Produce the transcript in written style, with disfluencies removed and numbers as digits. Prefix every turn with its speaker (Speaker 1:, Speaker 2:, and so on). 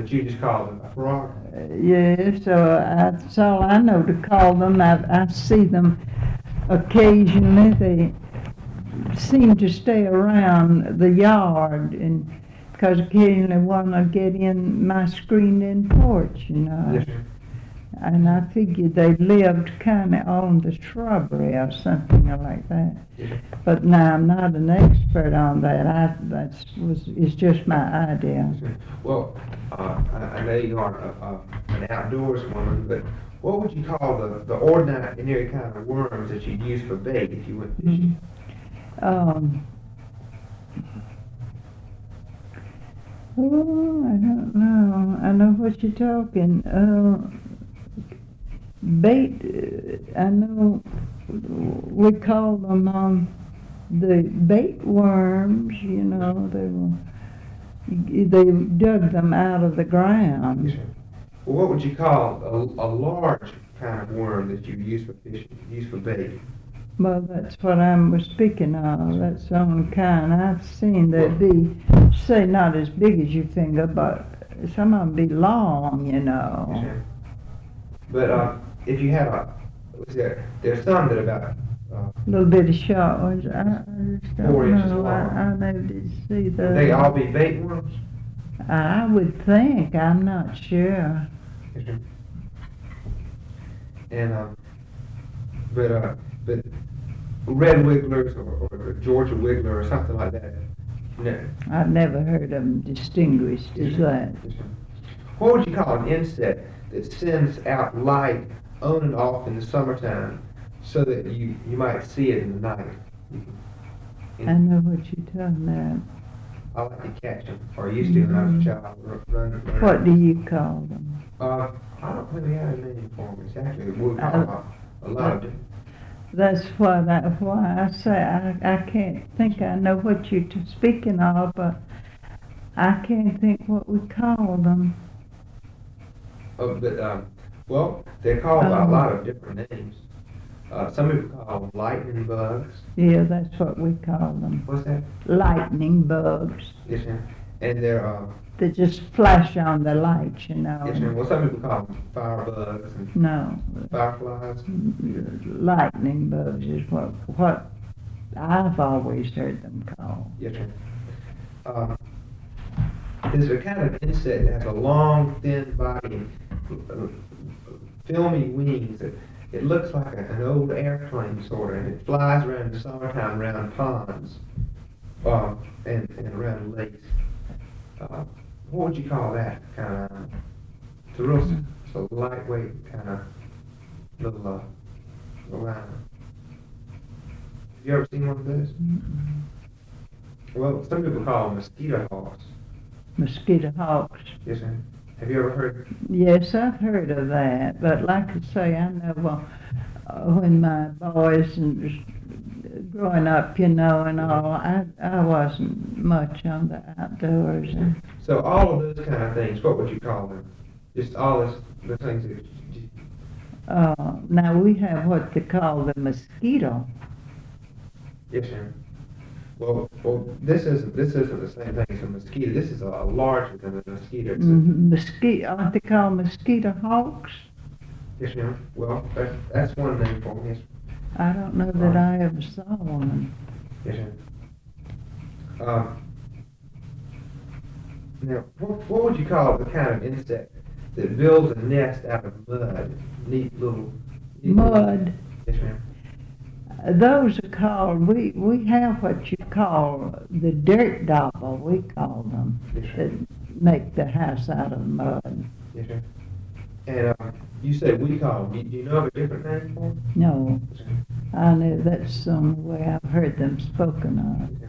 Speaker 1: But you just call them a frog?
Speaker 2: Yeah, so that's all I know to call them. I see them occasionally. They seem to stay around the yard, and because occasionally one will get in my screened-in porch, you know.
Speaker 1: Yes, sir.
Speaker 2: And I figured they lived kind of on the shrubbery or something like that.
Speaker 1: Yes, sir.
Speaker 2: But now I'm not an expert on that. It's just my idea.
Speaker 1: Yes, sir. Well, I know you are an outdoors woman, but what would you call the ordinary kind of worms that you'd use for bait if you went fishing?
Speaker 2: Oh, I don't know. I know what you're talking. Bait, I know we call them the bait worms, you know. They dug them out of the ground.
Speaker 1: Yes, sir. Well, what would you call a large kind of worm that you use for fishing, use for bait?
Speaker 2: Well, that's what I was speaking of. That's the only kind I've seen. They'd be, say, not as big as your finger, but some of them be long, you know.
Speaker 1: Yes, sir. But if you have there's some that are about
Speaker 2: A little bit of short ones. I just don't
Speaker 1: 4 inches
Speaker 2: know.
Speaker 1: long.
Speaker 2: I never did see those.
Speaker 1: They all be bait worms?
Speaker 2: I would think. I'm not sure.
Speaker 1: Yes, sir. And but red wigglers or Georgia wiggler or something like that. No.
Speaker 2: I've never heard them distinguished as that.
Speaker 1: Yes, sir. What would you call an insect that sends out light on and off in the summertime so that you might see it in the night?
Speaker 2: I know what you're talking about.
Speaker 1: I like to catch them, or used to when I was a child. Run.
Speaker 2: What do you call them?
Speaker 1: I don't really have a name for them exactly. We'll call a lot of them.
Speaker 2: That's why I say I can't think. I know what you're speaking of, but I can't think what we call them.
Speaker 1: Well, they're called by a lot of different names. Some people call them lightning bugs.
Speaker 2: Yeah, that's what we call them.
Speaker 1: What's that?
Speaker 2: Lightning bugs.
Speaker 1: Yes, sir. And they're
Speaker 2: They just flash on the lights, you know.
Speaker 1: yes, sir. Well, some people call them firebugs and
Speaker 2: No,
Speaker 1: fireflies.
Speaker 2: lightning bugs is what I've always heard them called.
Speaker 1: Yes, sir. There's a kind of insect that has a long, thin body and filmy wings. It looks like an old airplane, sort of, and it flies around in the summertime around ponds and around lakes. What would you call that kind of? It's a lightweight kind of little animal. Have you ever seen one of those? Well, some people call them mosquito hawks.
Speaker 2: Mosquito hawks.
Speaker 1: Yes, sir. Have you ever heard?
Speaker 2: Yes, I've heard of that, but like I say, I know when my boys was growing up, you know, and all, I wasn't much on the outdoors.
Speaker 1: So all of those kind of things, what would you call them? Just all the things that.
Speaker 2: Now we have what they call the mosquito.
Speaker 1: Yes, sir. Well, this isn't the same thing as a mosquito. This is a larger than a mosquito.
Speaker 2: Mosquito, aren't they called mosquito hawks?
Speaker 1: Yes, ma'am. Well, that's one name for them. Yes.
Speaker 2: I don't know that I ever saw one.
Speaker 1: Yes, ma'am. Now, what would you call the kind of insect that builds a nest out of mud? Neat little.
Speaker 2: Mud.
Speaker 1: Yes, ma'am.
Speaker 2: Those are called, we have what you call the dirt dauber, we call them,
Speaker 1: Yes, sir.
Speaker 2: that make the house out of mud.
Speaker 1: Yes, sir. And you said we call them. Do you know of a different name for them?
Speaker 2: No,
Speaker 1: Yes, sir.
Speaker 2: I know that's the only way I've heard them spoken of.